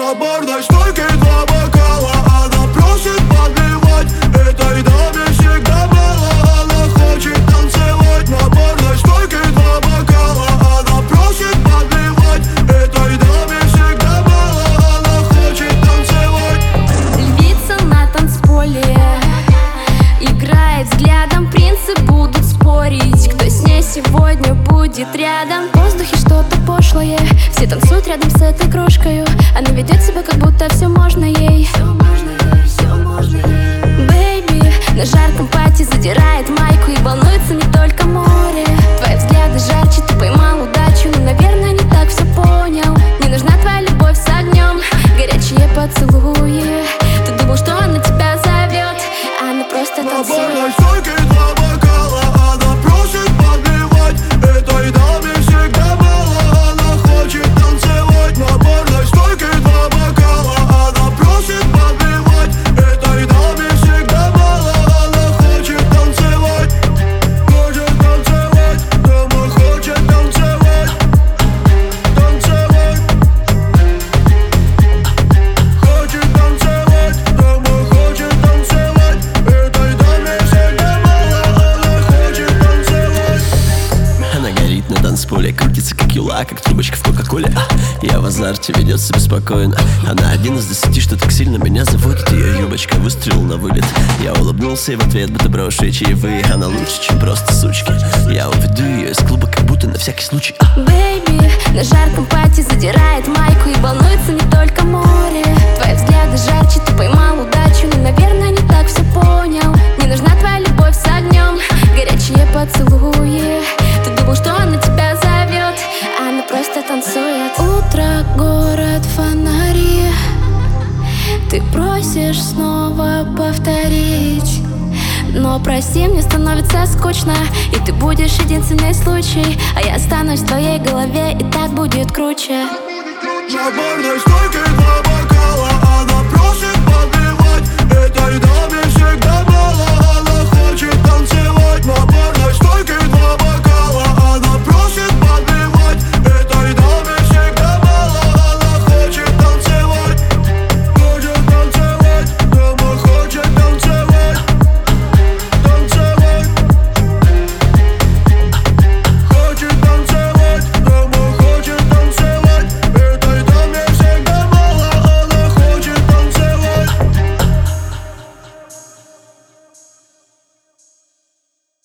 На барной стойке два бокала, она просит подливать. Этой даме всегда мало, она хочет танцевать. На барной стойке два бокала, она просит подливать. Этой даме всегда мало, она хочет танцевать. Львица на танцполе играет взглядом, принцы будут спорить, кто с ней сегодня будет рядом. В воздухе что-то пошлое, все танцуют рядом с этой крошкою. Она ведет себя, как будто все можно ей. Бэйби на жарком пати задирает майку и волнуется не только море. Твои взгляды жарче, ты поймал удачу, но, наверное, не так все понял. Не нужна твоя любовь с огнем, горячие поцелуи. Ты думал, что она тебя зовет, а она просто На танцует. барной стойке два бокала, она просит подливать. Этой даме всегда мало, она хочет танцевать. На барной стойке два бокала, она просит подливать. Этой даме всегда мало, она хочет танцевать. Хочет танцевать, дама хочет танцевать. Танцевать. Хочет танцевать, дама хочет танцевать. Этой даме всегда мало, она хочет танцевать. Она горит на танцполе, крутится как юла, как трубочка в кока-коле. Я в азарте, ведет себя спокойно. Она 1 из 10, что так сильно меня заводит. Ее юбочка выстрелил на вылет. Я улыбнулся и в ответ будто брошу ей чаевые. Она лучше, чем просто сучки. Я уведу ее из клуба, как будто на всякий случай. Бэйби на жарком пати задирает майку и волнуется не только море. Твои взгляды жарче, ты поймал удачу, но, наверное, не так все понял. Не нужна твоя любовь с огнем, горячие поцелуи. Ты думал, что она тебя зовет, а она просто танцует. Утро, город, фонари. Ты просишь снова повторить, но прости, мне становится скучно, и ты будешь единственный случай, а я останусь в твоей голове, и так будет круче. На барной стойке два бокала, она просит подливать. Этой даме всегда мало, она хочет танцевать.